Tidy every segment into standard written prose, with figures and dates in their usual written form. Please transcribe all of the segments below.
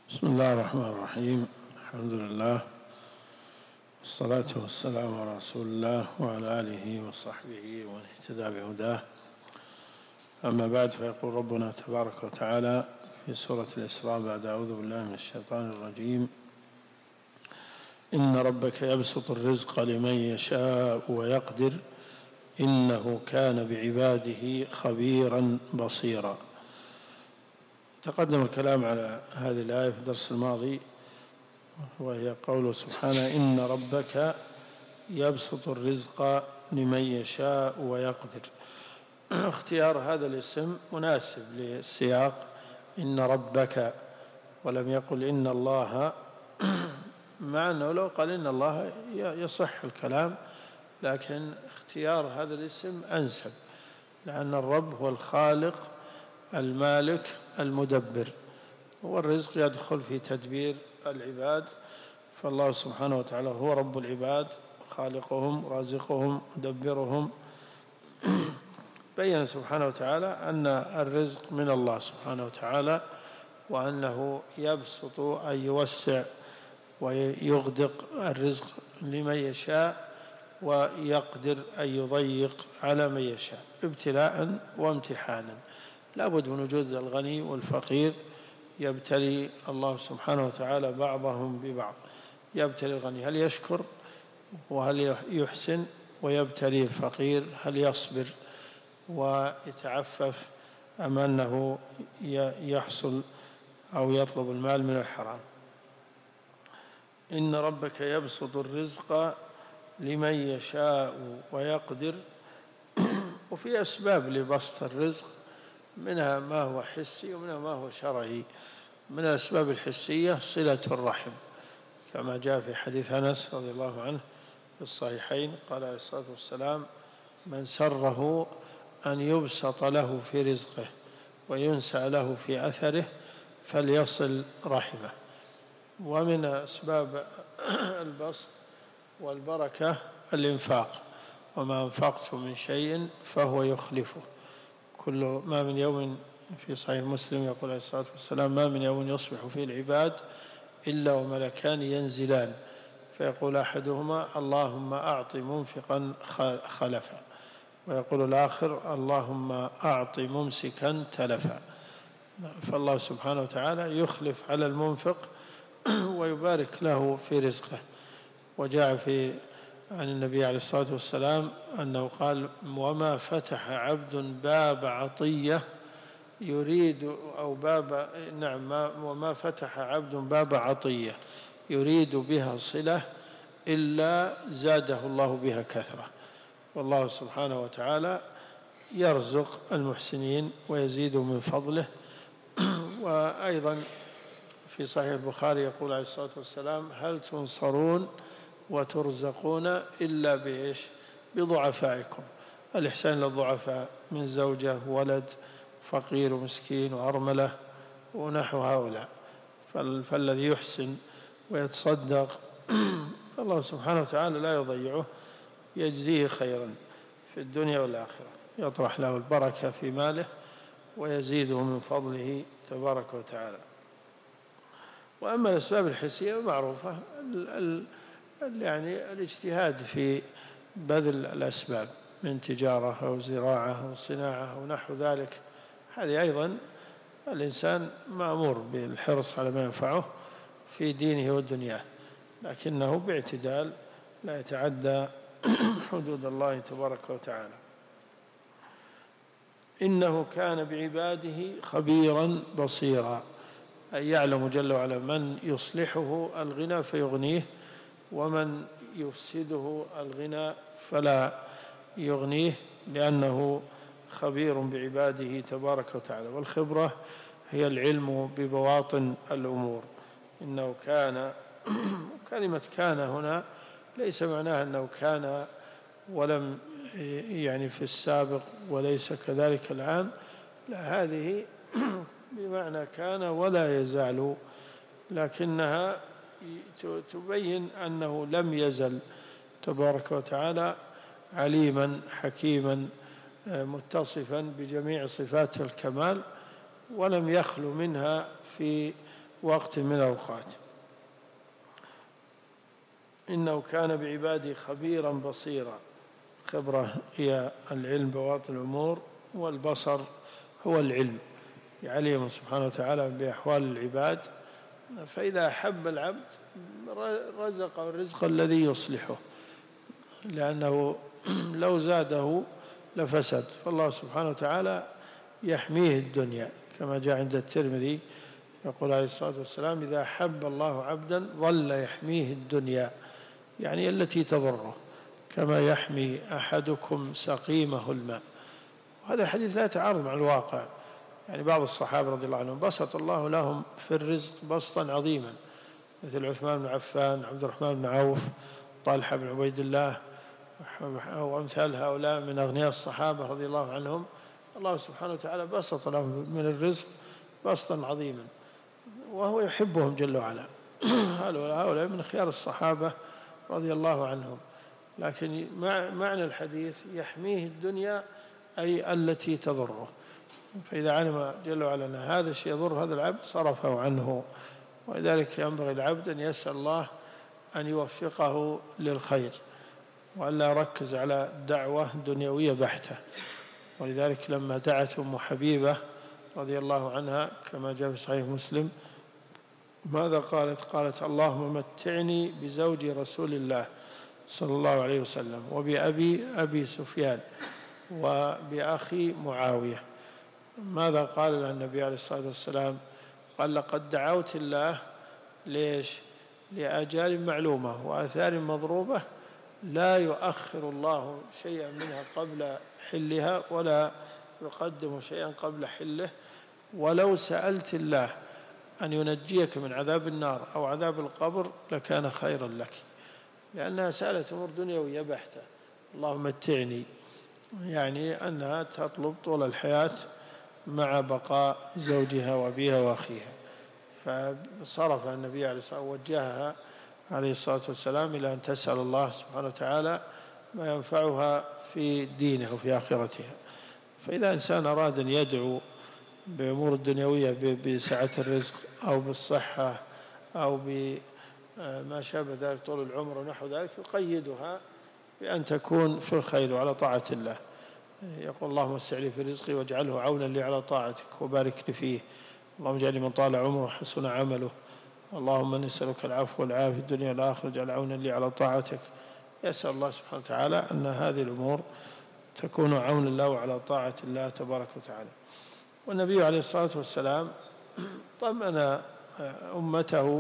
بسم الله الرحمن الرحيم. الحمد لله والصلاة والسلام على رسول الله وعلى آله وصحبه ومن اهتدى بهداه. أما بعد، فيقول ربنا تبارك وتعالى في سورة الإسراء بعد أعوذ بالله من الشيطان الرجيم: إن ربك يبسط الرزق لمن يشاء ويقدر إنه كان بعباده خبيرا بصيرا. تقدم الكلام على هذه الآية في الدرس الماضي، وهي قوله سبحانه: إن ربك يبسط الرزق لمن يشاء ويقدر. اختيار هذا الاسم مناسب للسياق، إن ربك، ولم يقل إن الله، مع أنه لو قال إن الله يصح الكلام، لكن اختيار هذا الاسم أنسب، لأن الرب هو الخالق المالك المدبر، والرزق يدخل في تدبير العباد، فالله سبحانه وتعالى هو رب العباد، خالقهم رازقهم مدبرهم. بين سبحانه وتعالى أن الرزق من الله سبحانه وتعالى، وأنه يبسط أي يوسع ويغدق الرزق لمن يشاء، ويقدر أن يضيق على من يشاء ابتلاء وامتحانا. لا بد من وجود الغني والفقير، يبتلي الله سبحانه وتعالى بعضهم ببعض، يبتلي الغني هل يشكر وهل يحسن، ويبتلي الفقير هل يصبر ويتعفف أم أنه يحصل أو يطلب المال من الحرام. إن ربك يبسط الرزق لمن يشاء ويقدر. وفي أسباب لبسط الرزق، منها ما هو حسي ومنها ما هو شرعي. من الأسباب الحسية صلة الرحم، كما جاء في حديث أنس رضي الله عنه في الصحيحين، قال عليه الصلاة والسلام: من سره أن يبسط له في رزقه وينسأ له في أثره فليصل رحمه. ومن أسباب البسط والبركة الإنفاق: وما أنفقتم من شيء فهو يخلفه. كل ما من يوم، في صحيح مسلم يقول عليه الصلاة والسلام: ما من يوم يصبح فيه العباد إلا وملكان ينزلان فيقول أحدهما: اللهم أعط منفقا خلفا، ويقول الآخر: اللهم أعط ممسكا تلفا. فالله سبحانه وتعالى يخلف على المنفق ويبارك له في رزقه. وجاء عن النبي عليه الصلاة والسلام أنه قال: وما فتح عبد باب عطية يريد وما فتح عبد باب عطية يريد بها صلة إلا زاده الله بها كثرة. والله سبحانه وتعالى يرزق المحسنين ويزيد من فضله. وأيضا في صحيح البخاري يقول عليه الصلاة والسلام: هل تنصرون وترزقون إلا بضعفائكم. الإحسان للضعفاء من زوجة ولد فقير ومسكين وأرملة ونحو هؤلاء، فالذي يحسن ويتصدق الله سبحانه وتعالى لا يضيعه، يجزيه خيرا في الدنيا والآخرة، يطرح له البركة في ماله ويزيده من فضله تبارك وتعالى. وأما الأسباب الحسية معروفة، يعني الاجتهاد في بذل الأسباب من تجارة أو زراعة أو صناعة أو نحو ذلك، هذه أيضا الإنسان مأمور بالحرص على ما ينفعه في دينه ودنياه، لكنه باعتدال لا يتعدى حدود الله تبارك وتعالى. إنه كان بعباده خبيرا بصيرا، أي يعلم جل وعلا من يصلحه الغنى فيغنيه، ومن يفسده الغنى فلا يغنيه، لأنه خبير بعباده تبارك وتعالى. والخبرة هي العلم ببواطن الأمور. إنه كان كلمة كان هنا ليس معناها أنه كان ولم يعني في السابق وليس كذلك الآن، لا، هذه بمعنى كان ولا يزال، لكنها تبين أنه لم يزل تبارك وتعالى عليما حكيما متصفا بجميع صفات الكمال، ولم يخل منها في وقت من الأوقات. إنه كان بعباده خبيرا بصيرا. خبرة هي العلم بواطن الأمور، والبصر هو العلم، يعلم سبحانه وتعالى بأحوال العباد. فإذا أحب العبد رزقه الرزق الذي يصلحه، لأنه لو زاده لفسد. فالله سبحانه وتعالى يحميه الدنيا، كما جاء عند الترمذي يقول عليه الصلاة والسلام: إذا أحب الله عبدا ظل يحميه الدنيا، يعني التي تضره، كما يحمي أحدكم سقيمه الماء. وهذا الحديث لا يتعارض مع الواقع. يعني بعض الصحابة رضي الله عنهم بسط الله لهم في الرزق بسطا عظيما، مثل عثمان بن عفان، عبد الرحمن بن عوف، طلحة بن عبيد الله، وأمثال هؤلاء من أغنياء الصحابة رضي الله عنهم. الله سبحانه وتعالى بسط لهم من الرزق بسطا عظيما، وهو يحبهم جل وعلا. هؤلاء من خيار الصحابة رضي الله عنهم. لكن معنى الحديث يحميه الدنيا أي التي تضره. فإذا علم جل وعلا أن هذا الشيء يضر هذا العبد صرفه عنه. ولذلك ينبغي العبد أن يسأل الله أن يوفقه للخير، وألا يركز على دعوة دنيوية بحتة. ولذلك لما دعت أم حبيبة رضي الله عنها كما جاء في صحيح مسلم، ماذا قالت؟ قالت: اللهم متعني بزوج رسول الله صلى الله عليه وسلم، وبأبي سفيان، وبأخي معاوية. ماذا قال لها النبي عليه الصلاة والسلام؟ قال: لقد دعوت الله ليش؟ لآجال معلومة وآثار مضروبة، لا يؤخر الله شيئا منها قبل حلها ولا يقدم شيئا قبل حله. ولو سألت الله أن ينجيك من عذاب النار أو عذاب القبر لكان خيرا لك، لأنها سألت أمور دنيوية بحتة. اللهم متعني، يعني أنها تطلب طول الحياة مع بقاء زوجها وأبيها وأخيها. فصرف النبي عليه الصلاة والسلام وجهها عليه الصلاة والسلام إلى أن تسأل الله سبحانه وتعالى ما ينفعها في دينها وفي آخرتها. فإذا إنسان أراد أن يدعو بأمور الدنيوية بسعة الرزق أو بالصحة أو بما شابه ذلك طول العمر ونحو ذلك، يقيدها بأن تكون في الخير وعلى طاعة الله. يقول: اللهم وسع لي في رزقي واجعله عونا لي على طاعتك وبارك لي فيه. اللهم اجعل من طال عمره وحسن عمله. اللهم نسألك العفو والعافية في الدنيا والآخرة، اجعل عونا لي على طاعتك. يسأل الله سبحانه وتعالى أن هذه الأمور تكون عونا له على طاعة الله تبارك وتعالى. والنبي عليه الصلاة والسلام طمأن أمته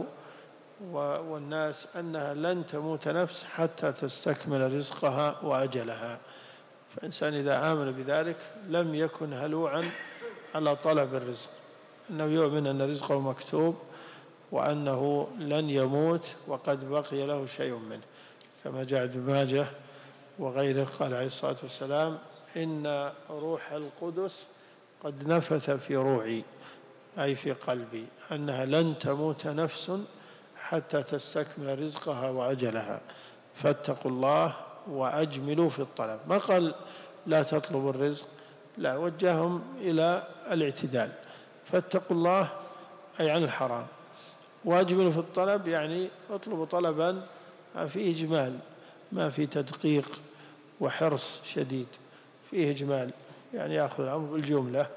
والناس أنها لن تموت نفس حتى تستكمل رزقها وأجلها. فإنسان إذا آمن بذلك لم يكن هلوعا على طلب الرزق، إنه يؤمن أن رزقه مكتوب وأنه لن يموت وقد بقي له شيء منه، كما جاء ابن ماجه وغيره قال عليه الصلاة والسلام: إن روح القدس قد نفث في روعي، أي في قلبي، أنها لن تموت نفس حتى تستكمل رزقها وأجلها، فاتقوا الله وأجملوا في الطلب. ما قال لا تطلبوا الرزق، لا، وجههم إلى الاعتدال. فاتقوا الله أي عن الحرام، وأجملوا في الطلب يعني اطلبوا طلبا فيه إجمال، ما في تدقيق وحرص شديد، فيه إجمال، يعني يأخذ الأمر بالجملة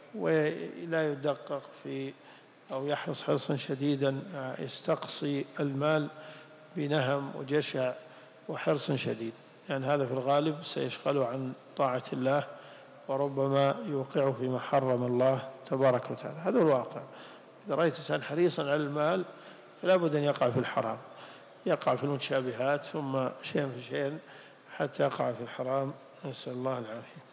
ولا يدقق في أو يحرص حرصا شديدا، يستقصي المال بنهم وجشع وحرص شديد، يعني هذا في الغالب سيشغله عن طاعة الله وربما يوقعه فيما حرم الله تبارك وتعالى. هذا الواقع. إذا رأيت إنسان حريصا على المال فلا بد أن يقع في الحرام، يقع في المتشابهات ثم شيئا فشيئا حتى يقع في الحرام، نسأل الله العافية.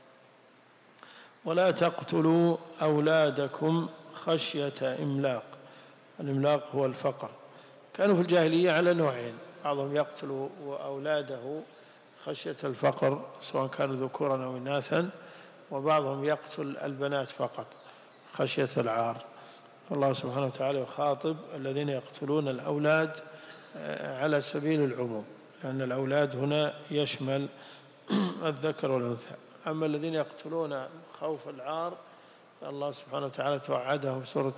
ولا تقتلوا أولادكم خشية إملاق. الإملاق هو الفقر. كانوا في الجاهلية على نوعين: بعضهم يقتل أولاده خشية الفقر سواء كانوا ذكورا أو إناثا، وبعضهم يقتل البنات فقط خشية العار. الله سبحانه وتعالى يخاطب الذين يقتلون الأولاد على سبيل العموم، لأن الأولاد هنا يشمل الذكر والأنثى. أما الذين يقتلون خوف العار، الله سبحانه وتعالى توعدهم في سورة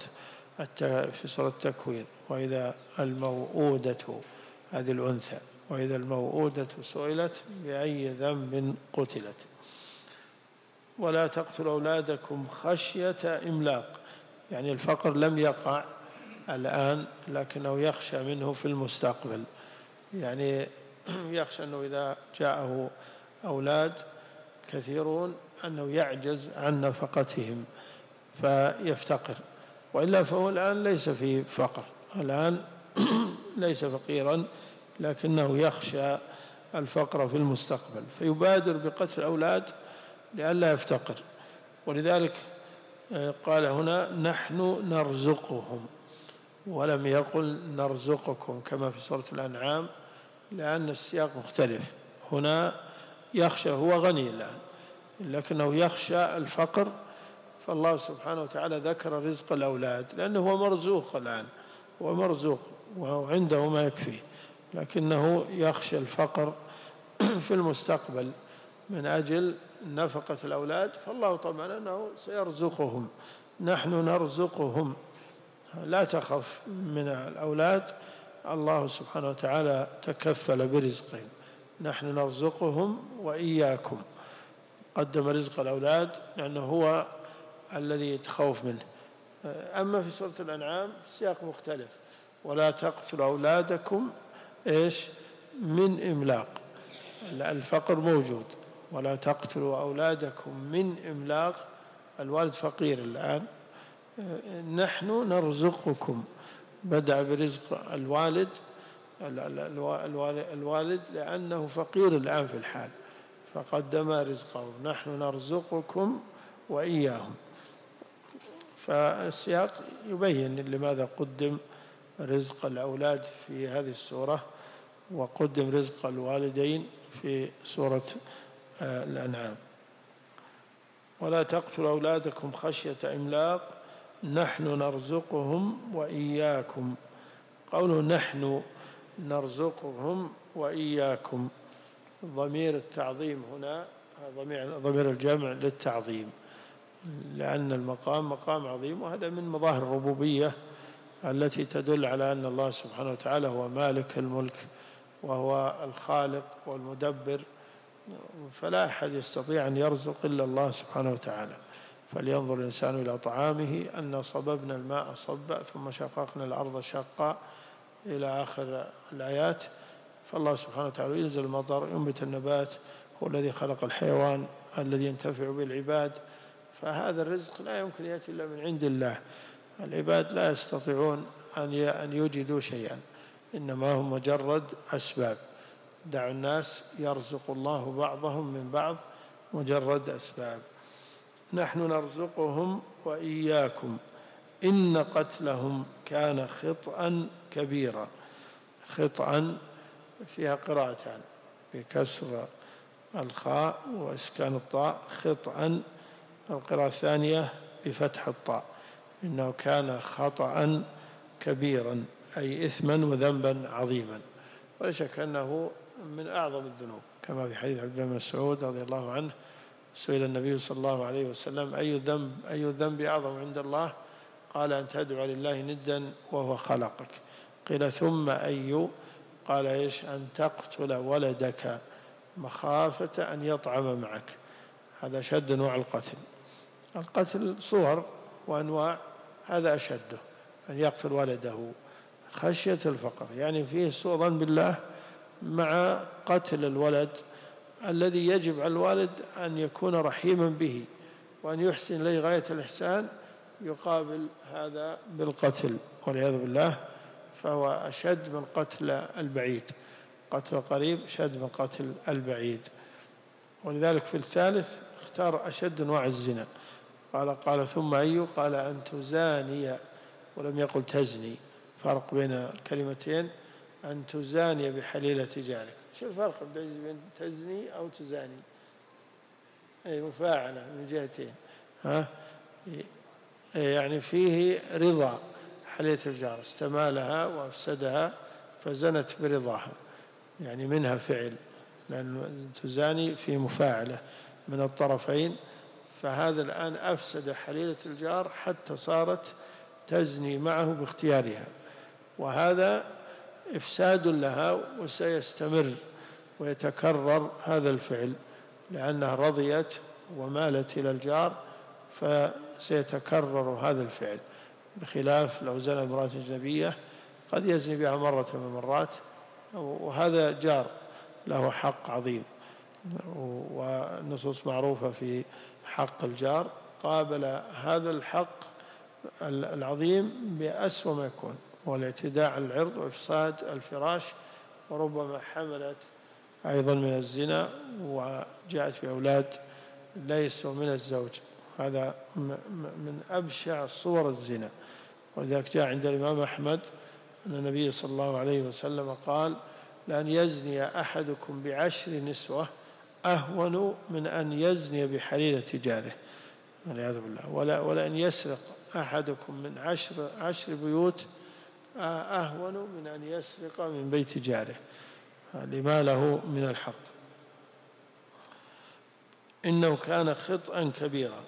في سورة التكوين: وإذا الموءودة، هذه الأنثى، وإذا الموءودة سئلت بأي ذنب قتلت. ولا تقتلوا أولادكم خشية إملاق، يعني الفقر لم يقع الآن لكنه يخشى منه في المستقبل، يعني يخشى أنه إذا جاءه أولاد كثيرون أنه يعجز عن نفقتهم فيفتقر، وإلا فهو الآن ليس في فقر، الآن ليس فقيرا لكنه يخشى الفقر في المستقبل فيبادر بقتل الأولاد لئلا يفتقر. ولذلك قال هنا: نحن نرزقهم، ولم يقل نرزقكم كما في سورة الأنعام، لأن السياق مختلف. هنا يخشى، هو غني الآن لكنه يخشى الفقر، فالله سبحانه وتعالى ذكر رزق الأولاد لأنه هو مرزوق الآن، هو مرزوق وعنده ما يكفيه، لكنه يخشى الفقر في المستقبل من أجل نفقة الأولاد، فالله طبعا أنه سيرزقهم. نحن نرزقهم، لا تخف من الأولاد، الله سبحانه وتعالى تكفل برزقهم. نحن نرزقهم وإياكم، قدم رزق الأولاد لأنه هو الذي تخوف منه. أما في سورة الأنعام السياق مختلف: ولا تقتلوا أولادكم من إملاق، الفقر موجود، ولا تقتلوا أولادكم من إملاق، الوالد فقير الآن. نحن نرزقكم، بدأ برزق الوالد لأنه فقير الآن في الحال، فقدم رزقه: نحن نرزقكم وإياهم. فالسياق يبين لماذا قدم رزق الأولاد في هذه السورة وقدم رزق الوالدين في سورة الأنعام. ولا تقتلوا أولادكم خشية إملاق نحن نرزقهم وإياكم. قوله نحن نرزقهم وإياكم، ضمير التعظيم هنا ضمير الجمع للتعظيم، لأن المقام مقام عظيم، وهذا من مظاهر الربوبية التي تدل على أن الله سبحانه وتعالى هو مالك الملك وهو الخالق والمدبر، فلا أحد يستطيع أن يرزق إلا الله سبحانه وتعالى. فلينظر الإنسان إلى طعامه أن صببنا الماء صبا ثم شققنا الأرض شقا إلى آخر الآيات. فالله سبحانه وتعالى ينزل المطر، ينبت النبات، هو الذي خلق الحيوان الذي ينتفع بالعباد، فهذا الرزق لا يمكن يأتي إلا من عند الله. العباد لا يستطيعون أن يوجدوا شيئا، إنما هم مجرد أسباب. دعوا الناس يرزق الله بعضهم من بعض، مجرد أسباب. نحن نرزقهم وإياكم إن قتلهم كان خطأ كبيرا. خطأ فيها قراءتان، بكسر الخاء وإسكان الطاء، خطأ. القراءة الثانية بفتح الطاء، إنه كان خطأ كبيرا أي إثما وذنبا عظيما، ولا شك أنه من أعظم الذنوب، كما في حديث عبد الله بن مسعود رضي الله عنه: سئل النبي صلى الله عليه وسلم أي الذنب أعظم عند الله؟ قال: أن تدعو لله ندا وهو خلقك. قيل: ثم أي؟ قال: أن تقتل ولدك مخافة أن يطعم معك. هذا أشد أنواع القتل. القتل صور وأنواع، هذا أشده، أن يقتل ولده خشية الفقر، يعني فيه سوء ظن بالله مع قتل الولد الذي يجب على الوالد أن يكون رحيما به وأن يحسن إليه غاية الإحسان، يقابل هذا بالقتل والعياذ بالله، فهو أشد من قتل البعيد. قتل القريب أشد من قتل البعيد. ولذلك في الثالث اختار أشد أنواع الزنا، قال ثم أي؟ قال: أن تزاني، ولم يقل تزني، فرق بين الكلمتين، أن تزاني بحليلة جارك. شو الفرق بين تزني أو تزاني؟ أي مفاعلة من جهتين، يعني فيه رضا حليلة الجار، استمالها وأفسدها فزنت برضاها، يعني منها فعل، لأن تزاني في مفاعلة من الطرفين، فهذا الآن أفسد حليلة الجار حتى صارت تزني معه باختيارها، وهذا إفساد لها، وسيستمر ويتكرر هذا الفعل لأنها رضيت ومالت إلى الجار، فسيتكرر هذا الفعل، بخلاف لو زنى امرأة أجنبية قد يزني بها مرة من المرات، وهذا جار له حق عظيم، والنصوص معروفة في حق الجار، قابل هذا الحق العظيم بأسوأ ما يكون، والاعتداء على العرض وإفساد الفراش، وربما حملت أيضا من الزنا وجاءت بأولاد ليسوا من الزوج، هذا من أبشع صور الزنا. وذلك جاء عند الإمام أحمد أن النبي صلى الله عليه وسلم قال: لأن يزني أحدكم ب10 نسوة أهون من أن يزني بحليلة جاره، والعياذ بالله. ولأن يسرق أحدكم من 10 بيوت أهون من أن يسرق من بيت جاره، لما له من الحق. إنه كان خطأ كبيرا.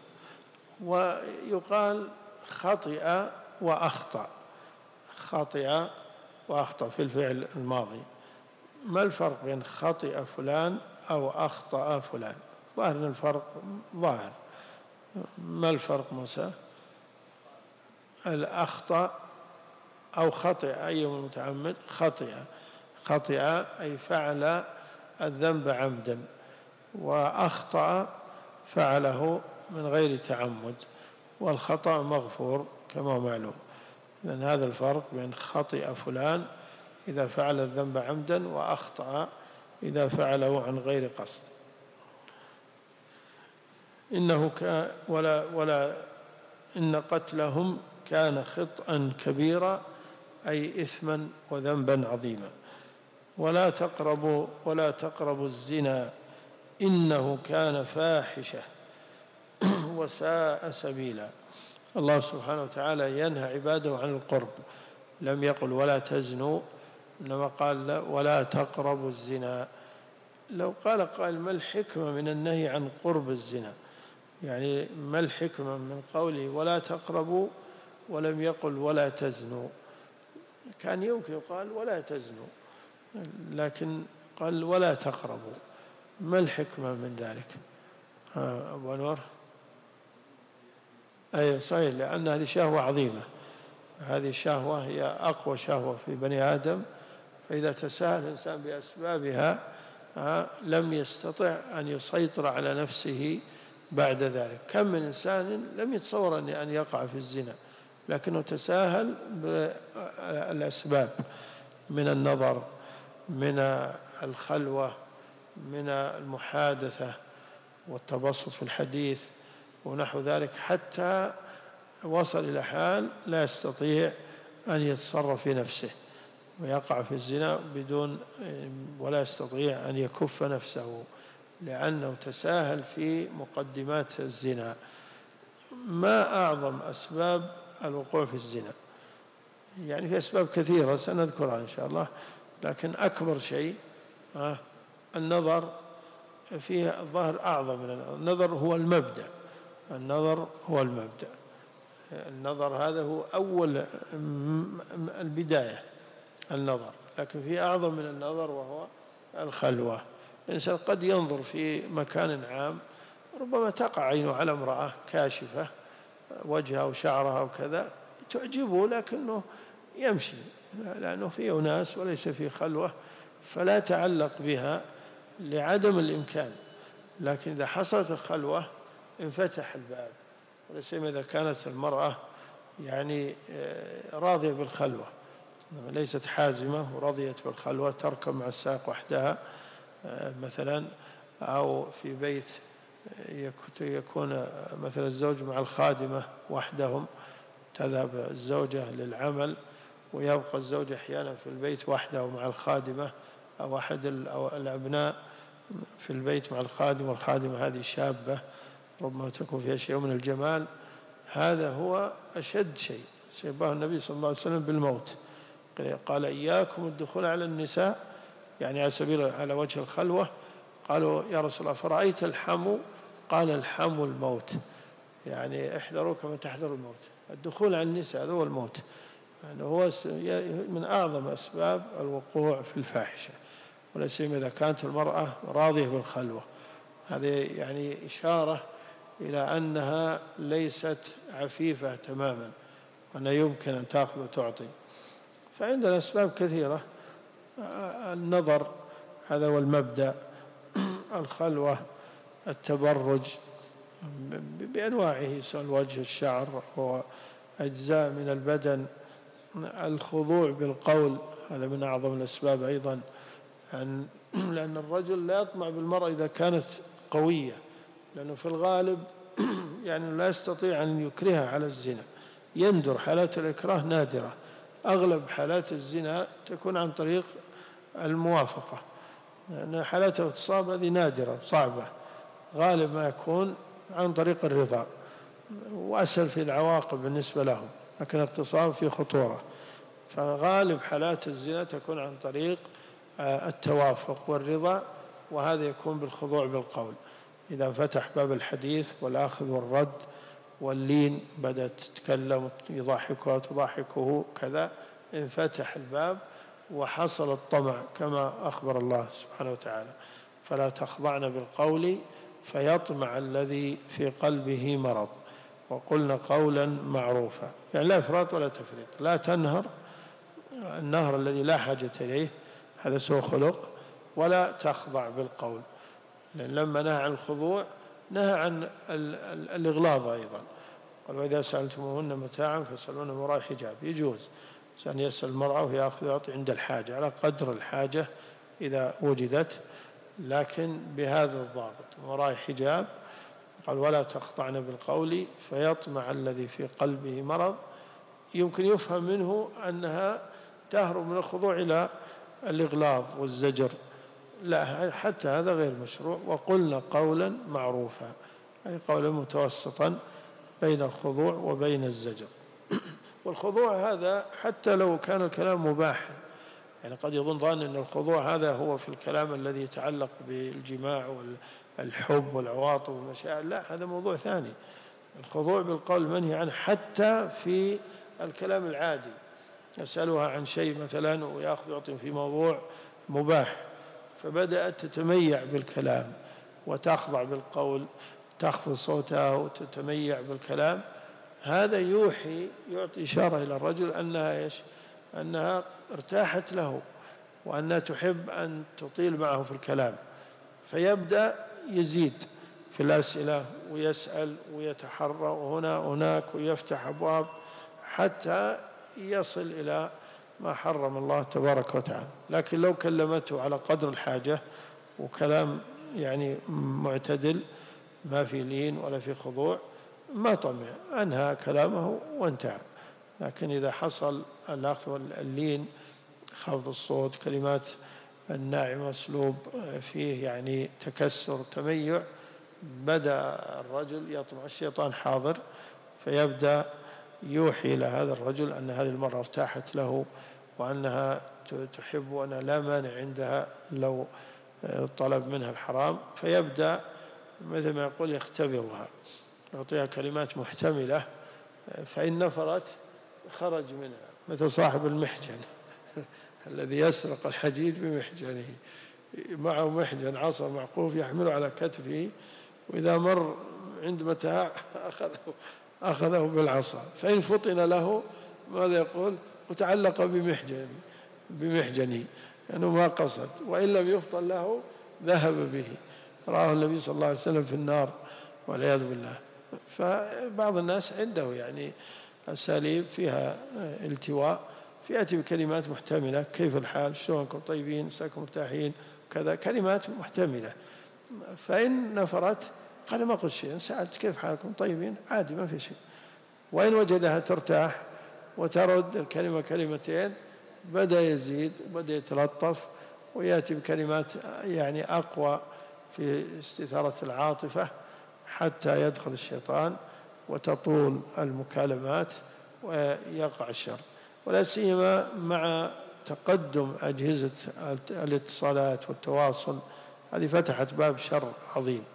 ويقال خطئ وأخطأ، خطئ وأخطأ في الفعل الماضي. ما الفرق بين خطئ فلان أو أخطأ فلان؟ ظاهر أن الفرق ظاهر. ما الفرق موسى؟ الأخطأ أو خطئ أيهم المتعمد؟ خطئ أي فعل الذنب عمدا، وأخطأ فعله من غير تعمد، والخطأ مغفور كما معلوم. لأن هذا الفرق بين خطئ فلان إذا فعل الذنب عمدا، وأخطأ إذا فعله عن غير قصد. إن قتلهم كان خطأ كبيرا أي إثما وذنبا عظيما. ولا تقربوا الزنا إنه كان فاحشة وساء سبيلا. الله سبحانه وتعالى ينهى عباده عن القرب، لم يقل ولا تزنوا، إنما قال ولا تقربوا الزنا. لو قال قائل: ما الحكمة من النهي عن قرب الزنا؟ يعني ما الحكمة من قوله ولا تقربوا ولم يقل ولا تزنوا؟ كان يمكن يقال ولا تزنوا، لكن قال ولا تقربوا. ما الحكمة من ذلك؟ أبو أنور؟ أي صحيح، لأن هذه شهوة عظيمة، هذه شهوة هي أقوى شهوة في بني آدم، فإذا تساهل الإنسان بأسبابها لم يستطع أن يسيطر على نفسه بعد ذلك. كم من إنسان لم يتصور أن يقع في الزنا، لكنه تساهل بالأسباب، من النظر، من الخلوة، من المحادثة والتبسط في الحديث ونحو ذلك، حتى وصل إلى حال لا يستطيع أن يتصرف في نفسه ويقع في الزنا ولا يستطيع أن يكف نفسه، لأنه تساهل في مقدمات الزنا. ما أعظم أسباب الوقوع في الزنا؟ يعني في أسباب كثيرة سنذكرها إن شاء الله، لكن أكبر شيء النظر، فيه الظاهر أعظم من النظر، هو المبدأ. النظر هو المبدأ، النظر هذا هو أول البداية، النظر. لكن في أعظم من النظر وهو الخلوة. الإنسان قد ينظر في مكان عام، ربما تقع عينه على امرأة كاشفة وجهها وشعرها وكذا تعجبه، لكنه يمشي لأنه فيه ناس وليس فيه خلوة، فلا تعلق بها لعدم الإمكان. لكن إذا حصلت الخلوة انفتح الباب، ولسيما إذا كانت المرأة يعني راضية بالخلوة، ليست حازمة ورضيت بالخلوة، تركب مع السائق وحدها مثلا، أو في بيت يكون مثلا الزوج مع الخادمة وحدهم، تذهب الزوجة للعمل ويبقى الزوج أحيانا في البيت وحده مع الخادمة، أو أحد الأبناء في البيت مع الخادمة، والخادمة هذه شابة ربما تكون فيها شيء من الجمال. هذا هو أشد شيء شبه النبي صلى الله عليه وسلم بالموت، قال إياكم الدخول على النساء، يعني على وجه الخلوة. قالوا يا رسول الله فرأيت الحمو؟ قال الحمو الموت، يعني احذروا كما تحذر الموت. الدخول على النساء هذا هو الموت، يعني هو من أعظم أسباب الوقوع في الفاحشة، ولا سيما إذا كانت المرأة راضية بالخلوة. هذه يعني إشارة إلى أنها ليست عفيفة تماما، وأنها يمكن أن تأخذ وتعطي. فعندنا أسباب كثيرة. النظر هذا هو المبدأ، الخلوة، التبرج بأنواعه، سواء الوجه، الشعر وأجزاء من البدن، الخضوع بالقول، هذا من أعظم الأسباب أيضا، لأن الرجل لا يطمع بالمرأة إذا كانت قوية، لأنه في الغالب يعني لا يستطيع أن يكرهها على الزنا، يندر، حالات الإكراه نادرة، أغلب حالات الزنا تكون عن طريق الموافقة، لأن حالات الاغتصاب هذه نادرة صعبة، غالب ما يكون عن طريق الرضا، وأسهل في العواقب بالنسبة لهم، لكن الاغتصاب فيه خطورة. فغالب حالات الزنا تكون عن طريق التوافق والرضا، وهذا يكون بالخضوع بالقول. إذا فتح باب الحديث والأخذ والرد واللين، بدأت تتكلم يضحكها تضحكه كذا، انفتح الباب وحصل الطمع كما أخبر الله سبحانه وتعالى: فلا تخضعن بالقول فيطمع الذي في قلبه مرض وقلن قولا معروفا. يعني لا إفراط ولا تفريط، لا تنهر النهر الذي لا حاجة إليه، هذا سوء خلق، ولا تخضع بالقول، لأن لما نهى عن الخضوع نهى عن الإغلاظ أيضا. قال: وإذا سألتموهن متاعا فاسألوهن من وراء حجاب. يجوز أن يسأل المرأة ويأخذ ويعطي عند الحاجة، على قدر الحاجة إذا وجدت، لكن بهذا الضابط: من وراء حجاب. قال: ولا تخضعن بالقول فيطمع الذي في قلبه مرض. يمكن يفهم منه أنها تهرب من الخضوع إلى الإغلاظ والزجر، لا، حتى هذا غير مشروع. وقلنا قولا معروفا، أي قولا متوسطا بين الخضوع وبين الزجر. والخضوع هذا حتى لو كان الكلام مباحا، يعني قد يظن ظان أن الخضوع هذا هو في الكلام الذي يتعلق بالجماع والحب والعواطف والمشاعر، لا، هذا موضوع ثاني. الخضوع بالقول منهي عنه حتى في الكلام العادي، يسألها عن شيء مثلا ويأخذ يعطي في موضوع مباح، فبدأت تتميع بالكلام وتخضع بالقول، تخفض صوتها وتتميع بالكلام، هذا يعطي إشارة إلى الرجل أنها ارتاحت له، وأنها تحب أن تطيل معه في الكلام، فيبدأ يزيد في الأسئلة ويسأل ويتحرى وهنا هناك ويفتح أبواب حتى يصل إلى ما حرم الله تبارك وتعالى. لكن لو كلمته على قدر الحاجة وكلام يعني معتدل، ما في لين ولا في خضوع، ما طمع، أنهى كلامه وانتهى. لكن إذا حصل الأخذ واللين، خفض الصوت، كلمات الناعمة، أسلوب فيه يعني تكسر تميع، بدأ الرجل يطمع، الشيطان حاضر، فيبدأ يوحي إلى هذا الرجل أن هذه المرأة ارتاحت له، وأنها تحب، وأنها لا مانع عندها لو طلب منها الحرام، فيبدأ مثل ما يقول يختبرها، يعطيها كلمات محتملة، فإن نفرت خرج منها، مثل صاحب المحجن الذي يسرق الحديد بمحجنه، معه محجن عصا معقوف يحمله على كتفه، وإذا مر عند متاع أخذه بالعصا، فإن فطن له ماذا يقول؟ وتعلق بمحجنه، يعني ما قصد، وإن لم يفطن له ذهب به. رآه النبي صلى الله عليه وسلم في النار والعياذ بالله. فبعض الناس عنده يعني أساليب فيها التواء، فيأتي بكلمات محتملة: كيف الحال، شلونكم، طيبين، ساكم مرتاحين، كذا، كلمات محتملة. فإن نفرت قال: ما قلت شيء، سألت كيف حالكم، طيبين، عادي، ما في شيء. وإن وجدها ترتاح وترد الكلمة كلمتين، بدأ يزيد وبدأ يتلطف ويأتي بكلمات يعني أقوى في استثارة العاطفة، حتى يدخل الشيطان وتطول المكالمات ويقع الشر. ولا سيما مع تقدم أجهزة الاتصالات والتواصل، هذه فتحت باب شر عظيم.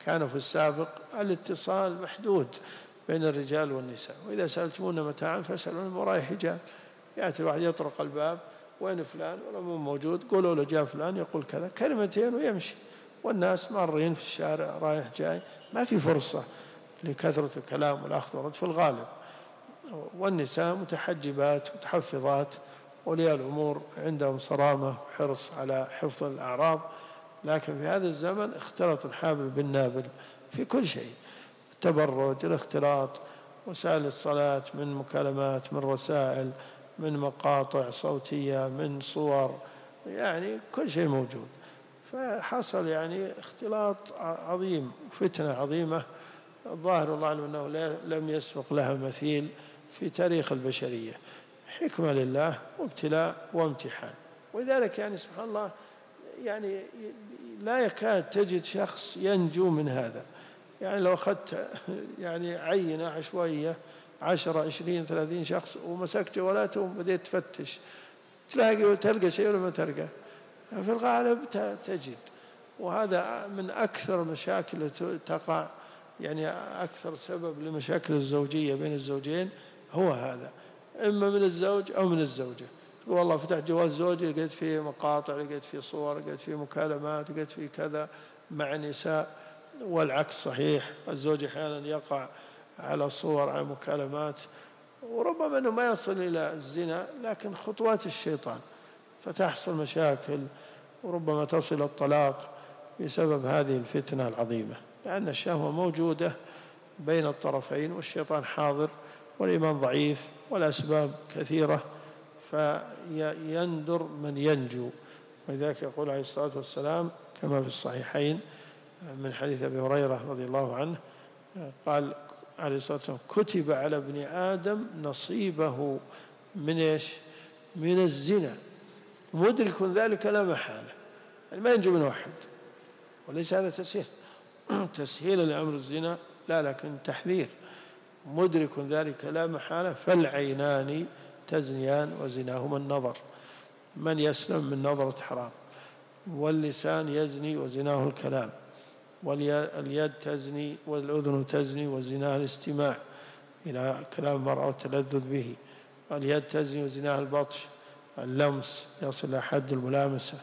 كان في السابق الاتصال محدود بين الرجال والنساء، وإذا سألتمون متاعا فاسألوا من وراء حجاب. يأتي الواحد يطرق الباب، وين فلان؟ ولا مو موجود. قولوا له جاء فلان يقول كذا، كلمتين ويمشي، والناس مارين في الشارع رايح جاي، ما في فرصة لكثرة الكلام والأخذ والرد في الغالب. والنساء متحجبات متحفظات، أولياء الأمور عندهم صرامة وحرص على حفظ الأعراض. لكن في هذا الزمن اختلط الحابل بالنابل في كل شيء، التبرج، الاختلاط، وسائل الصلاة، من مكالمات، من رسائل، من مقاطع صوتية، من صور، يعني كل شيء موجود. فحصل يعني اختلاط عظيم، فتنة عظيمة الظاهر الله أعلم أنه لم يسبق لها مثيل في تاريخ البشرية. حكمة لله وابتلاء وامتحان. ولذلك يعني سبحان الله يعني لا يكاد تجد شخص ينجو من هذا. يعني لو أخذت يعني عينة عشوائية 10 20 30 شخص ومسكت جوالاتهم وبديت تفتش، تلقى شيء ولا ما تلقى؟ في الغالب تجد. وهذا من أكثر المشاكل التي تقع، يعني أكثر سبب لمشاكل الزوجية بين الزوجين هو هذا، إما من الزوج أو من الزوجة. تقول والله فتحت جوال زوجي لقيت فيه مقاطع، لقيت فيه صور، لقيت فيه مكالمات، لقيت فيه كذا مع نساء. والعكس صحيح، الزوج أحيانا يقع على صور، على مكالمات، وربما أنه ما يصل إلى الزنا لكن خطوات الشيطان، فتحصل مشاكل وربما تصل الطلاق بسبب هذه الفتنة العظيمة، لأن الشهوة موجودة بين الطرفين والشيطان حاضر والإيمان ضعيف والأسباب كثيرة، فيندر من ينجو. ولذلك يقول عليه الصلاة والسلام كما في الصحيحين من حديث أبي هريرة رضي الله عنه قال عليه الصلاة والسلام: كتب على ابن آدم نصيبه من إيش؟ من الزنا، مدرك ذلك لا محالة. يعني ما ينجو من واحد، وليس هذا تسهيل تسهيل لأمر الزنا، لا، لكن تحذير، مدرك ذلك لا محالة. فالعينان تزنيان وزناهما النظر، من يسلم من نظرة حرام. واللسان يزني وزناه الكلام. واليد تزني والأذن تزني وزناها الاستماع إلى كلام المرأة والتلذذ به. واليد تزني وزناها البطش، اللمس يصل إلى حد الملامسة.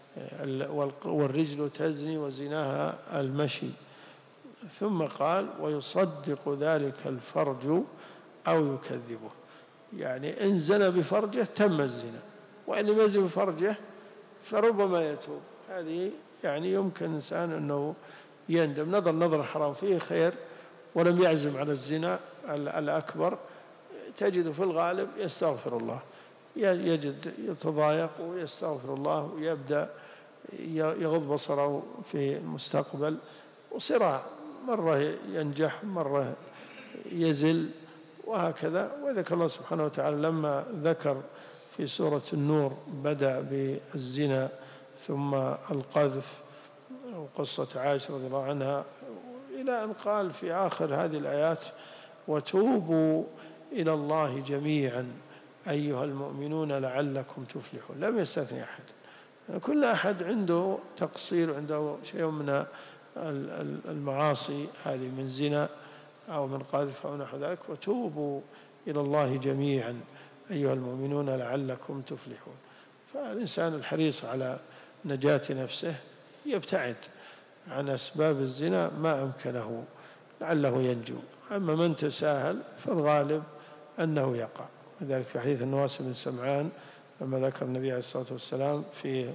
والرجل تزني وزناها المشي. ثم قال: ويصدق ذلك الفرج أو يكذبه. يعني إن زنى بفرجه تم الزنا، وإن لم يزن بفرجه فربما يتوب. هذه يعني يمكن إنسان أنه يندم، نظر حرام فيه خير ولم يعزم على الزنا الأكبر، تجد في الغالب يستغفر الله، يجد يتضايق ويستغفر الله ويبدأ يغض بصره في المستقبل، وصراع، مرة ينجح مرة يزل وهكذا. وذكر الله سبحانه وتعالى لما ذكر في سورة النور بدأ بالزنا ثم القذف وقصة عائشة رضي الله عنها، إلى أن قال في آخر هذه الآيات: وتوبوا إلى الله جميعا أيها المؤمنون لعلكم تفلحون. لم يستثني أحد، كل أحد عنده تقصير، عنده شيء من المعاصي، هذه من زنا أو من قذف أو نحو ذلك. وتوبوا إلى الله جميعا أيها المؤمنون لعلكم تفلحون. فالإنسان الحريص على نجاة نفسه يبتعد عن أسباب الزنا ما أمكنه لعله ينجو. أما من تساهل فالغالب أنه يقع. لذلك في حديث النواس بن سمعان لما ذكر النبي عليه الصلاة والسلام في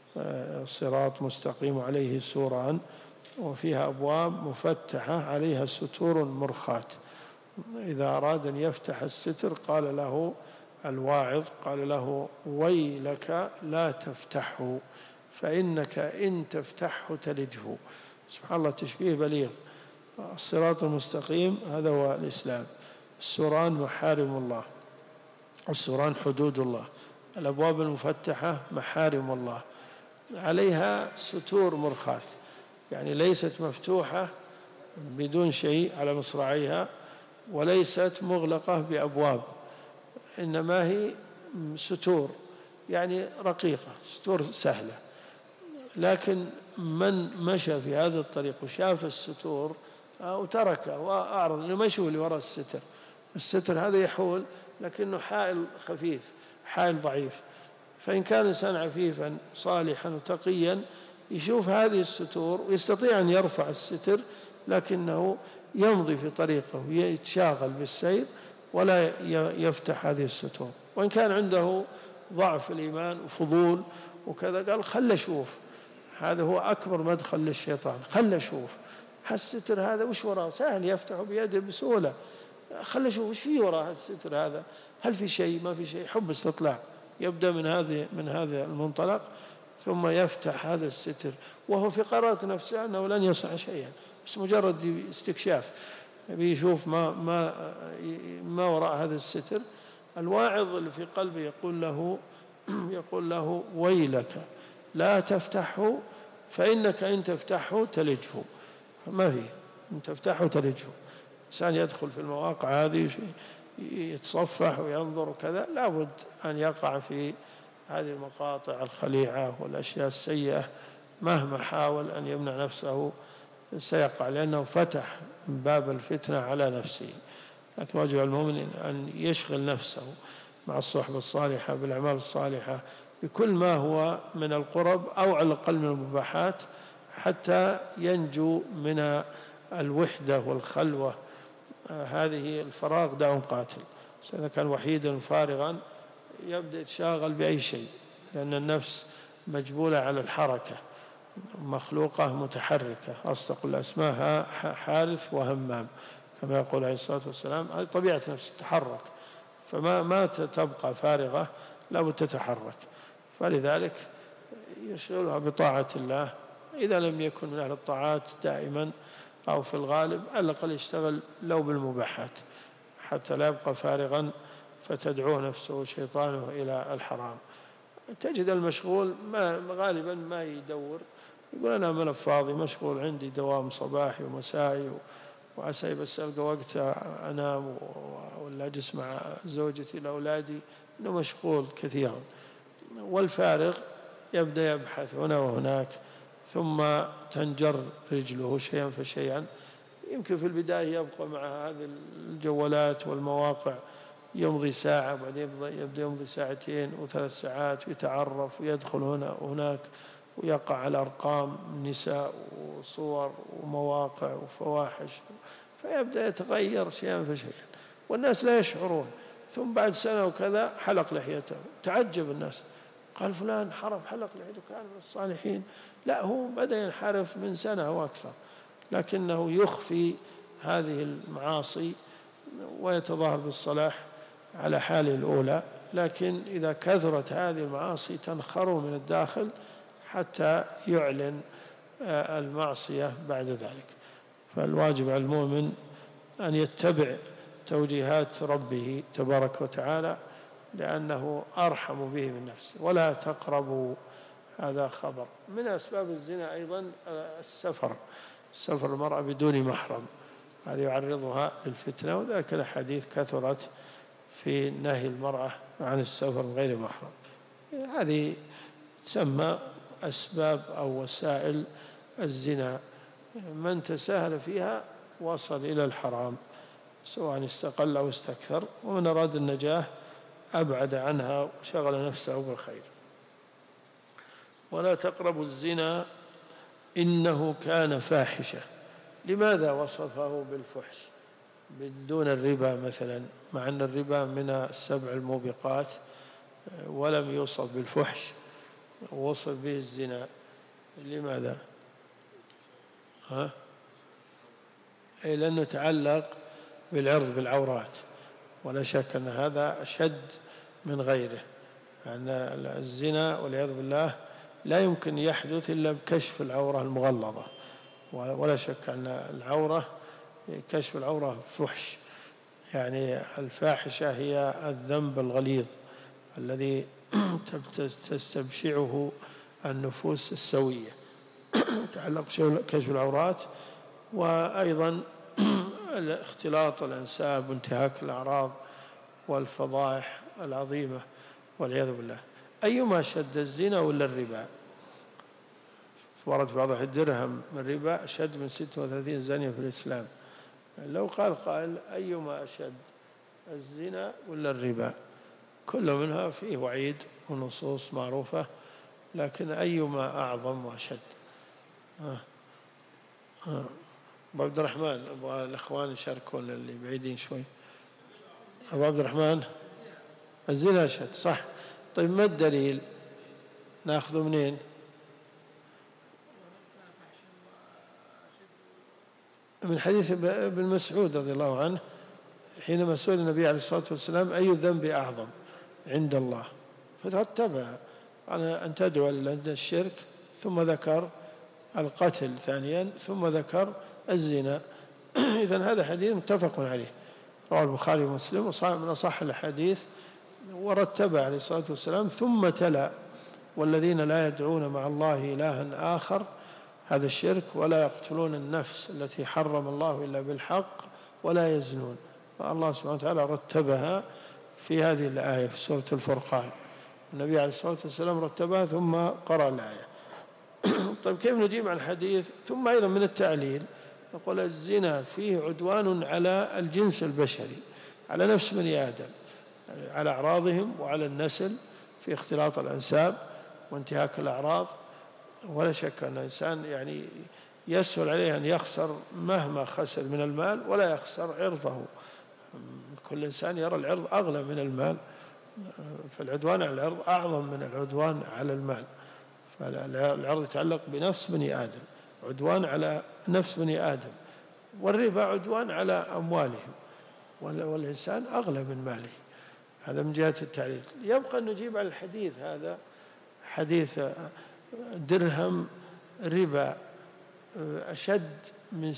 صراط مستقيم عليه سوران وفيها أبواب مفتحة عليها ستور مرخاة، إذا أراد أن يفتح الستر قال له الواعظ، قال له: ويلك لا تفتحه فإنك إن تفتحه تلجه. سبحان الله، تشبيه بليغ. الصراط المستقيم هذا هو الإسلام، السوران محارم الله، السوران حدود الله، الأبواب المفتحة محارم الله، عليها ستور مرخاة، يعني ليست مفتوحة بدون شيء على مصراعيها، وليست مغلقة بأبواب، إنما هي ستور يعني رقيقة، ستور سهلة. لكن من مشى في هذا الطريق وشاف الستور وتركه وأعرض إنه ما يشوف اللي وراء الستر، الستر هذا يحول لكنه حائل خفيف، حائل ضعيف. فإن كان إنسان عفيفا صالحا وتقيا يشوف هذه الستور ويستطيع أن يرفع الستر، لكنه يمضي في طريقه ويتشاغل بالسير ولا يفتح هذه الستور. وإن كان عنده ضعف الإيمان وفضول وكذا قال خل أشوف، هذا هو أكبر مدخل للشيطان، خل أشوف هالستر هذا وش وراه، سهل يفتحه بيده بسهولة، خل أشوف وش فيه وراء الستر هذا، هل في شيء ما في شيء، حب استطلاع. يبدأ من هذا المنطلق ثم يفتح هذا الستر وهو في قرارة نفسه أنه لن يصنع شيئا، بس مجرد استكشاف بيشوف ما وراء هذا الستر. الواعظ اللي في قلبه يقول له ويلك لا تفتحه، فإنك إن تفتحه تلجه، ما فيه، إن تفتحه تلجه. إنسان يدخل في المواقع هذه يتصفح وينظر وكذا، لابد أن يقع في هذه المقاطع الخليعة والأشياء السيئة، مهما حاول أن يمنع نفسه سيقع، لأنه فتح باب الفتنة على نفسه. لكن واجب المؤمن أن يشغل نفسه مع الصحبة الصالحة بالأعمال الصالحة بكل ما هو من القرب أو على الأقل من المباحات، حتى ينجو من الوحدة والخلوة. هذه الفراغ داء قاتل. إذا كان وحيدا فارغا يبدأ يتشاغل بأي شيء، لأن النفس مجبولة على الحركة، مخلوقة متحركة، أصدق الأسماء حارث وهمام كما يقول عليه الصلاة والسلام. هذه طبيعة نفس التحرك، فما تبقى فارغة، لابد تتحرك. فلذلك يشغلها بطاعة الله، إذا لم يكن من أهل الطاعات دائما أو في الغالب على الأقل يشتغل لو بالمباحات حتى لا يبقى فارغا فتدعوه نفسه شيطانه إلى الحرام. تجد المشغول غالبا ما يدور، يقول أنا من فاضي مشغول، عندي دوام صباحي ومسائي وعسى بس ألقى وقت أنام ولا أجلس مع زوجتي لأولادي، إنه مشغول كثيرا. والفارغ يبدأ يبحث هنا وهناك، ثم تنجر رجله شيئا فشيئا. يمكن في البداية يبقى مع هذه الجوالات والمواقع يمضي ساعة، بعدين يبدأ يمضي ساعتين وثلاث ساعات، ويتعرف ويدخل هنا وهناك ويقع على أرقام نساء وصور ومواقع وفواحش، فيبدأ يتغير شيئا فشيئا والناس لا يشعرون. ثم بعد سنة وكذا حلق لحيته، تعجب الناس، قال فلان حلق لحيته كان من الصالحين. لا، هو بدأ ينحرف من سنة وأكثر، لكنه يخفي هذه المعاصي ويتظاهر بالصلاح على حاله الأولى. لكن إذا كثرت هذه المعاصي تنخر من الداخل حتى يعلن المعصية بعد ذلك. فالواجب على المؤمن أن يتبع توجيهات ربه تبارك وتعالى، لأنه أرحم به من نفسه. ولا تقربوا، هذا خبر. من أسباب الزنا أيضا سفر المرأة بدون محرم، هذا يعرضها للفتنة، وذلك الأحاديث كثرت في نهي المرأة عن السفر من غير محرم. هذه تسمى أسباب أو وسائل الزنا، من تساهل فيها وصل إلى الحرام سواء استقل أو استكثر، ومن أراد النجاة أبعد عنها وشغل نفسه بالخير. ولا تقربوا الزنا إنه كان فاحشة. لماذا وصفه بالفحش دون الربا مثلا، مع أن الربا من السبع الموبقات ولم يوصف بالفحش، ووصف به الزنا؟ لماذا؟ لأنه يتعلق بالعرض بالعورات، ولا شك أن هذا أشد من غيره، أن الزنا والعياذ بالله لا يمكن يحدث إلا بكشف العورة المغلظة، ولا شك أن العورة، كشف العورة فحش. يعني الفاحشة هي الذنب الغليظ الذي تستبشعه النفوس السوية، تعلق كشف العورات، وأيضا اختلاط الأنساب وانتهاك الأعراض والفضائح العظيمة والعياذ بالله. أيما شد، الزنا ولا الربا؟ ورد في بعض الدرهم من ربا أشد من 36 زانية في الإسلام. لو قال قائل أيما أشد، الزنا ولا الربا؟ كل منها فيه وعيد ونصوص معروفة، لكن أيما أعظم وأشد؟ أبو عبد الرحمن، أبغى الأخوان يشاركون اللي بعيدين شوي. أبو عبد الرحمن، الزنا أشد صح. طيب ما الدليل؟ نأخذه منين؟ من حديث ابن مسعود رضي الله عنه حينما سئل النبي عليه الصلاة والسلام أي الذنب أعظم عند الله، فترتبها على أن تدعو إلى الشرك، ثم ذكر القتل ثانيا، ثم ذكر الزنا. إذن هذا حديث متفق عليه، رواه البخاري ومسلم، من أصح الحديث، ورتب عليه الصلاة والسلام ثم تلا والذين لا يدعون مع الله إلها آخر، هذا الشرك، ولا يقتلون النفس التي حرم الله إلا بالحق ولا يزنون. فالله سبحانه وتعالى رتبها في هذه الآية في سورة الفرقان، النبي عليه الصلاة والسلام رتبها ثم قرأ الآية. طيب كيف نجيب عن الحديث؟ ثم أيضا من التعليل نقول الزنا فيه عدوان على الجنس البشري، على نفس بني آدم، على أعراضهم وعلى النسل، في اختلاط الأنساب وانتهاك الأعراض. ولا شك أن الإنسان يعني يسهل عليه أن يخسر مهما خسر من المال ولا يخسر عرضه. كل إنسان يرى العرض أغلى من المال، فالعدوان على العرض أعظم من العدوان على المال. فالعرض يتعلق بنفس بني آدم، عدوان على نفس بني آدم، والربا عدوان على أموالهم، والإنسان أغلى من ماله. هذا من جهة التعليل. يبقى أن نجيب على الحديث هذا، حديث درهم ربا أشد من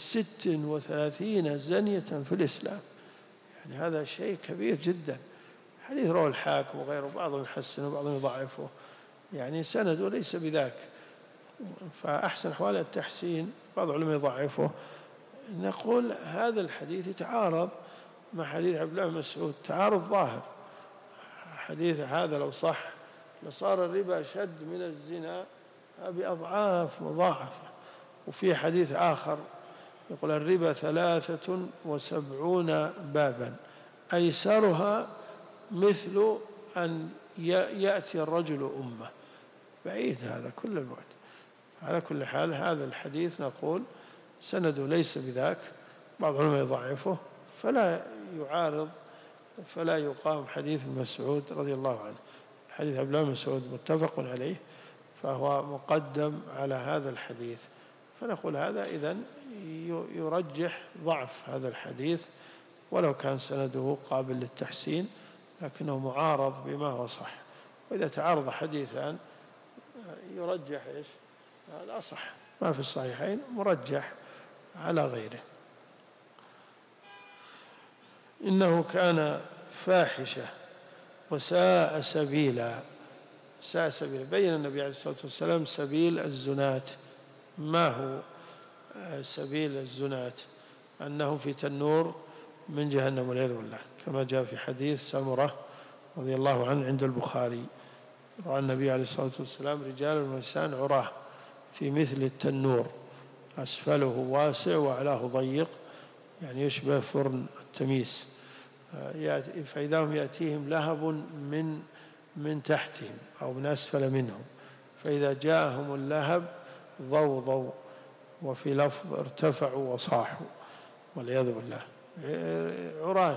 36 زنية في الإسلام، يعني هذا شيء كبير جدا. حديث رواه الحاكم وغيره، بعضهم يحسنه وبعضهم يضعفه، يعني سنده ليس بذاك، فأحسن أحوال التحسين، بعض العلماء يضعفه. نقول هذا الحديث يتعارض مع حديث عبد الله بن مسعود، تعارض ظاهر. حديث هذا لو صح لصار الربا أشد من الزنا بأضعاف مضاعفة. وفي حديث آخر يقول الربا 73 بابا أيسرها مثل أن يأتي الرجل أمه. بعيد هذا كل الوقت. على كل حال هذا الحديث نقول سنده ليس بذاك، بعض العلماء يضعفه، فلا يعارض، فلا يقام حديث ابن مسعود رضي الله عنه. حديث عبد الله بن مسعود متفق عليه، فهو مقدم على هذا الحديث. فنقول هذا إذن يرجح ضعف هذا الحديث، ولو كان سنده قابل للتحسين، لكنه معارض بما هو صح. وإذا تعارض حديثان يرجح إيش؟ الأصح، ما في الصحيحين مرجح على غيره. إنه كان فاحشة وساء سبيلا. ساء سبيلا، بين النبي عليه الصلاة والسلام سبيل الزنات. ما هو سبيل الزنات؟ أنهم في تنور من جهنم والعياذ بالله، كما جاء في حديث سمرة رضي الله عنه عند البخاري، رأى النبي عليه الصلاة والسلام رجال ونساء عراه في مثل التنور، أسفله واسع وأعلاه ضيق، يعني يشبه فرن التميس، فإذا هم يأتيهم لهب من تحتهم أو من أسفل منهم، فإذا جاءهم اللهب ضوضوا، وفي لفظ ارتفعوا وصاحوا والعياذ بالله. عراة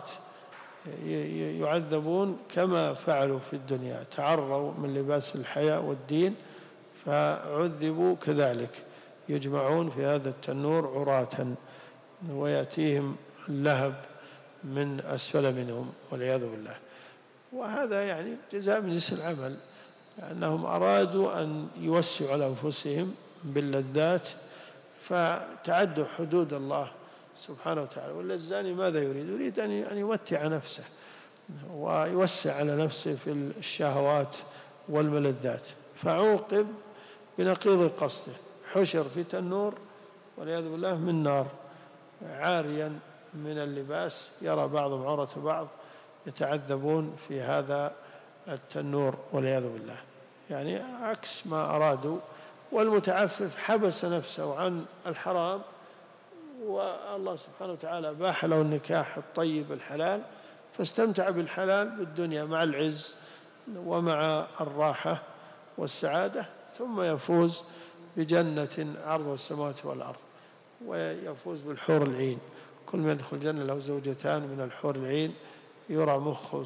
يعذبون كما فعلوا في الدنيا، تعروا من لباس الحياء والدين فعذبوا كذلك، يجمعون في هذا التنور عراة ويأتيهم اللهب من أسفل منهم والعياذ بالله. وهذا يعني جزاء من جنس العمل، لأنهم أرادوا أن يوسعوا على أنفسهم باللذات فتعدوا حدود الله سبحانه وتعالى. ولا الزاني ماذا يريد؟ يريد أن يمتع نفسه ويوسع على نفسه في الشهوات والملذات، فعوقب بنقيض قصده، حشر في تنور والعياذ بالله من نار، عاريا من اللباس، يرى بعضهم عورة بعض، يتعذبون في هذا التنور والعياذ بالله. يعني عكس ما أرادوا والمتعفف حبس نفسه عن الحرام، والله سبحانه وتعالى باح له النكاح الطيب الحلال، فاستمتع بالحلال بالدنيا مع العز ومع الراحة والسعادة، ثم يفوز بجنة عرضها السماوات والأرض، ويفوز بالحور العين. كل من يدخل الجنة له زوجتان من الحور العين يرى مخ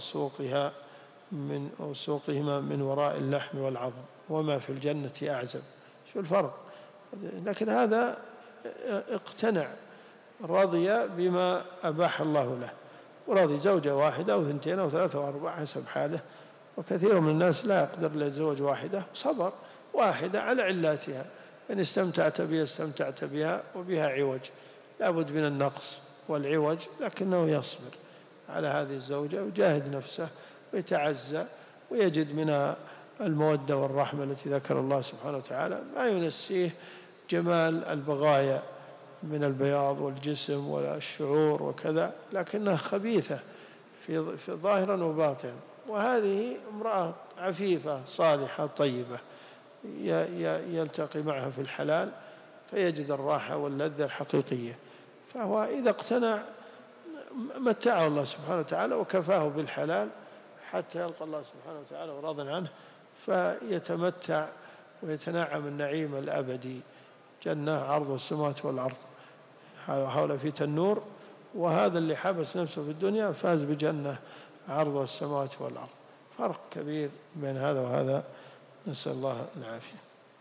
سوقهما من وراء اللحم والعظم، وما في الجنة أعزب. شو الفرق؟ لكن هذا اقتنع، رضي بما أباح الله له، ورضي زوجة واحدة أو اثنتين أو ثلاثة أو أربعة حسب حاله. وكثير من الناس لا يقدر لزوج واحدة، صبر واحدة على علاتها، إن استمتعت بها استمتعت بها وبها عوج، لابد من النقص والعوج، لكنه يصبر على هذه الزوجة ويجاهد نفسه ويتعزى ويجد من المودة والرحمة التي ذكر الله سبحانه وتعالى ما ينسيه جمال البغايا من البياض والجسم والشعور وكذا، لكنها خبيثة في ظاهرا وباطنا. وهذه امرأة عفيفة صالحة طيبة يلتقي معها في الحلال فيجد الراحة واللذة الحقيقية. فهو إذا اقتنع متعه الله سبحانه وتعالى وكفاه بالحلال حتى يلقى الله سبحانه وتعالى وراض عنه، فيتمتع ويتنعم النعيم الأبدي، جنة عرض السماوات والأرض. هؤلاء في تنور، وهذا اللي حبس نفسه في الدنيا فاز بجنة عرض السماوات والأرض. فرق كبير بين هذا وهذا، نسأل الله العافية.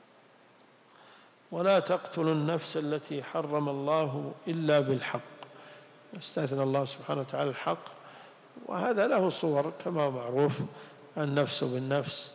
ولا تقتلوا النفس التي حرم الله إلا بالحق، استثنى الله سبحانه وتعالى الحق، وهذا له صور كما هو معروف: النفس بالنفس،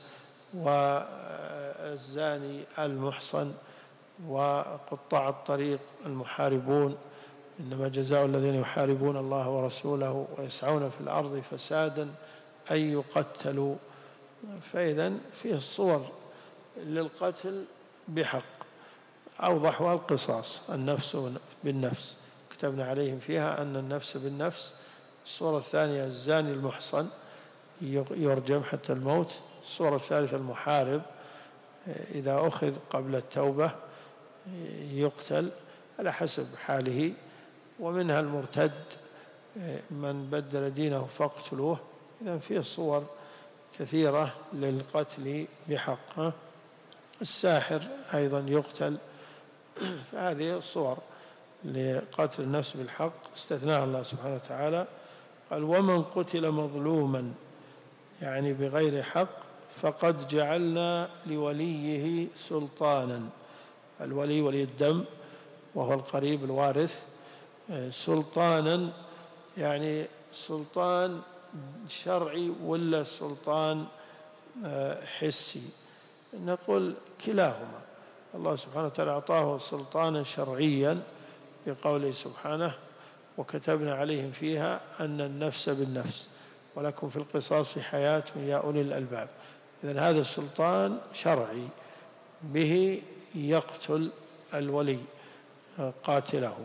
والزاني المحصن، وقطاع الطريق المحاربون، إنما جزاء الذين يحاربون الله ورسوله ويسعون في الأرض فسادا أن يقتلوا. فإذا فيه صور للقتل بحق، أوضحها القصاص، النفس بالنفس، كتبنا عليهم فيها أن النفس بالنفس. الصورة الثانية الزاني المحصن يرجم حتى الموت. الصورة الثالثة المحارب إذا أخذ قبل التوبة يقتل على حسب حاله. ومنها المرتد، من بدل دينه فاقتلوه. إذن فيه صور كثيرة للقتل بحق. الساحر أيضا يقتل. فهذه صور لقتل النفس بالحق استثناها الله سبحانه وتعالى. قال: ومن قتل مظلوما، يعني بغير حق، فقد جعلنا لوليه سلطانا. الولي ولي الدم وهو القريب الوارث. سلطانا يعني سلطان شرعي ولا سلطان حسي؟ نقول كلاهما. الله سبحانه وتعالى أعطاه سلطانا شرعيا بقوله سبحانه: وكتبنا عليهم فيها أن النفس بالنفس ولكم في القصاص حياة يا أولي الألباب. إذن هذا السلطان شرعي به يقتل الولي قاتله.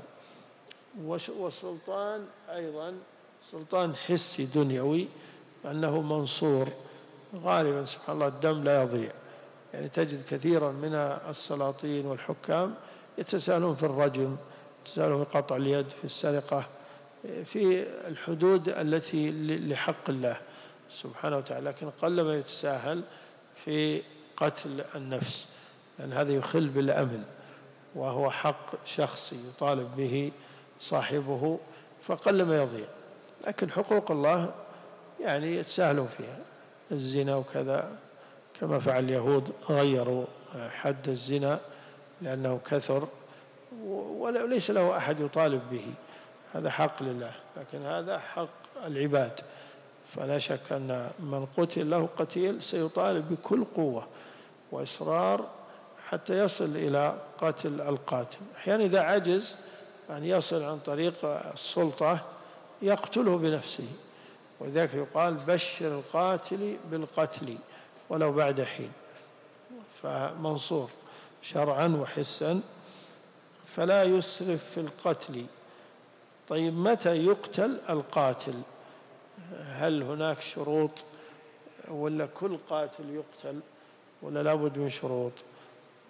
وسلطان أيضا سلطان حسي دنيوي، أنه منصور غالبا. سبحان الله الدم لا يضيع، يعني تجد كثيرا من السلاطين والحكام يتساهلون في الرجم، يتساهلون في قطع اليد، في السرقة، في الحدود التي لحق الله سبحانه وتعالى، لكن قلما يتساهل في قتل النفس، لأن هذا يخل بالأمن وهو حق شخصي يطالب به صاحبه، فقلما يضيع. لكن حقوق الله يعني يتساهلون فيها، الزنا وكذا، كما فعل اليهود، غيروا حد الزنا لأنه كثر وليس له أحد يطالب به، هذا حق لله، لكن هذا حق العباد. فلا شك أن من قتل له قتيل سيطالب بكل قوة وإصرار حتى يصل إلى قتل القاتل. أحيانا إذا عجز أن يصل عن طريق السلطة يقتله بنفسه، ولذلك يقال: بشر القاتل بالقتل ولو بعد حين. فمنصور شرعا وحسا. فلا يسرف في القتل. طيب، متى يقتل القاتل؟ هل هناك شروط ولا كل قاتل يقتل ولا لابد من شروط؟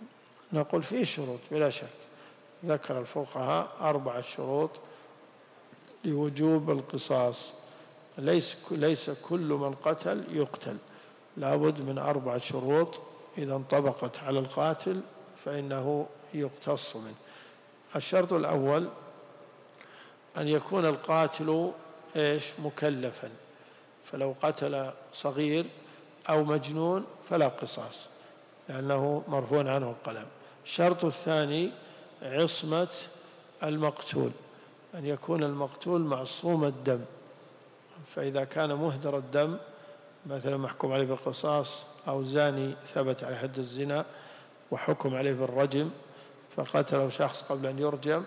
نقول فيه شروط بلا شك. ذكر الفقهاء 4 شروط لوجوب القصاص. ليس كل من قتل يقتل، لابد من 4 شروط، إذا انطبقت على القاتل فإنه يقتص منه. الشرط الأول أن يكون القاتل مكلفا، فلو قتل صغير أو مجنون فلا قصاص لأنه مرفوع عنه القلم. الشرط الثاني عصمة المقتول، أن يكون المقتول معصوم الدم، فإذا كان مهدر الدم مثلا محكوم عليه بالقصاص، أو زاني ثبت على حد الزنا وحكم عليه بالرجم فقتله شخص قبل أن يرجم،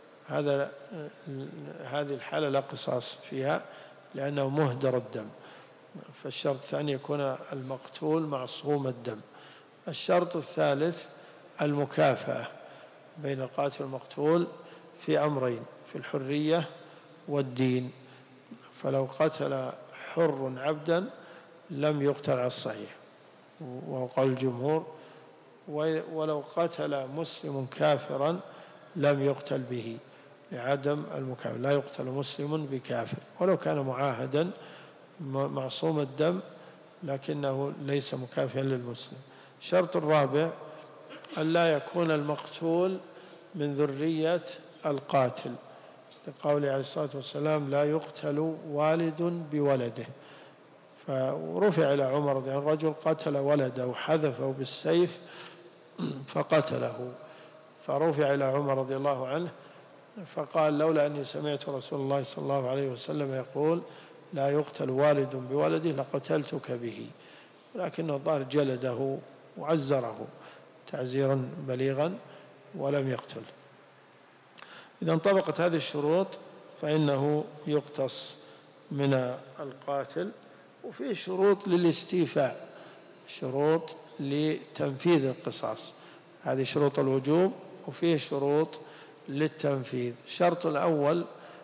هذه الحالة لا قصاص فيها لأنه مهدر الدم. فالشرط الثاني يكون المقتول معصوم الدم. الشرط الثالث المكافأة بين القاتل والمقتول في أمرين، في الحرية والدين، فلو قتل حر عبدا لم يقتل على الصحيح وقال الجمهور، ولو قتل مسلم كافرا لم يقتل به لعدم المكافأة، لا يقتل مسلم بكافر ولو كان معاهدا معصوم الدم لكنه ليس مكافئا للمسلم. الشرط الرابع أن لا يكون المقتول من ذرية القاتل، لقوله عليه الصلاة والسلام لا يقتل والد بولده. فرفع إلى عمر رضي الله عنه رجل قتل ولده وحذفه بالسيف فقتله، فرفع إلى عمر رضي الله عنه فقال لولا أني سمعت رسول الله صلى الله عليه وسلم يقول لا يقتل والد بولده لقتلتك به، لكن الظاهر جلده وعزره تعزيرا بليغا ولم يقتل. إذا انطبقت هذه الشروط فإنه يقتص من القاتل. وفيه شروط للاستيفاء، شروط لتنفيذ القصاص، هذه شروط الوجوب، وفيه شروط للتنفيذ. الشرط الأول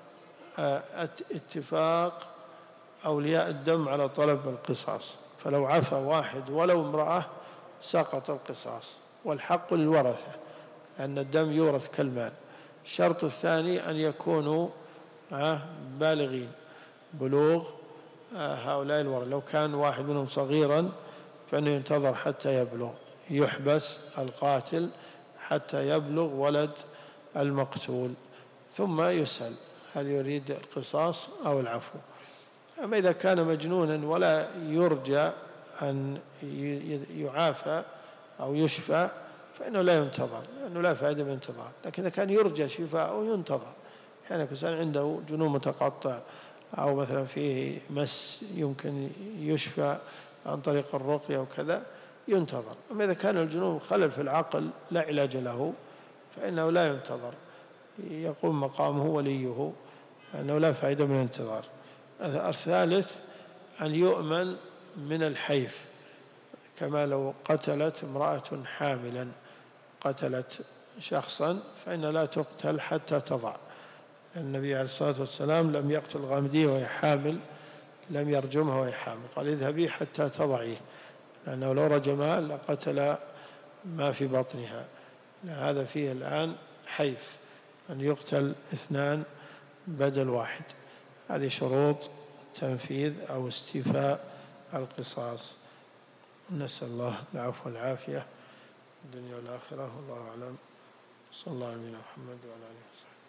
اتفاق أولياء الدم على طلب القصاص، فلو عفى واحد ولو امرأة سقط القصاص، والحق للورثة لأن الدم يورث كالمال. الشرط الثاني أن يكونوا بالغين، بلوغ هؤلاء الورثة، لو كان واحد منهم صغيرا فإنه ينتظر حتى يبلغ، يحبس القاتل حتى يبلغ ولد المقتول ثم يسأل هل يريد القصاص أو العفو. أما إذا كان مجنونا ولا يرجى أن يعافى أو يشفى فإنه لا ينتظر، لأنه لا فائدة من الانتظار. لكن إذا كان يرجى شفاءه ينتظر، يعني إنسان عنده جنون متقطع أو مثلا فيه مس يمكن يشفى عن طريق الرقية وكذا ينتظر. أما إذا كان الجنون خلل في العقل لا علاج له فإنه لا ينتظر، يقوم مقامه وليه، لأنه لا فائدة من الانتظار. الثالث أن يؤمن من الحيف، كما لو قتلت امرأة حاملا، قتلت شخصا فإن لا تقتل حتى تضع. النبي عليه الصلاة والسلام لم يقتل غامدية وهي حامل، لم يرجمها وهي حامل، قال اذهبي حتى تضعيه، لأنه لو رجمها لقتل ما في بطنها. هذا فيه الآن حيف، أن يقتل 2 بدل 1. هذه شروط تنفيذ أو استيفاء القصاص. نسأل الله العفو والعافية الدنيا والآخرة، والله أعلم. صلى الله على نبينا محمد وعلى آله وصحبه.